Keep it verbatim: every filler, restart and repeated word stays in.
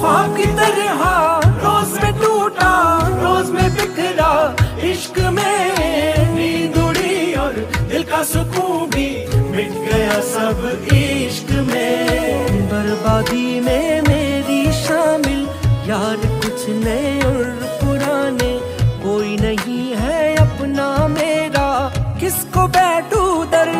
ख्वाब की तरह रोज में टूटा, रोज में बिखरा, इश्क में नींद उड़ी और दिल का सुकून भी मिट गया सब इश्क में। बर्बादी में मेरी शामिल यार कुछ नए और पुराने, कोई नहीं है अपना मेरा, किसको बैठूं दर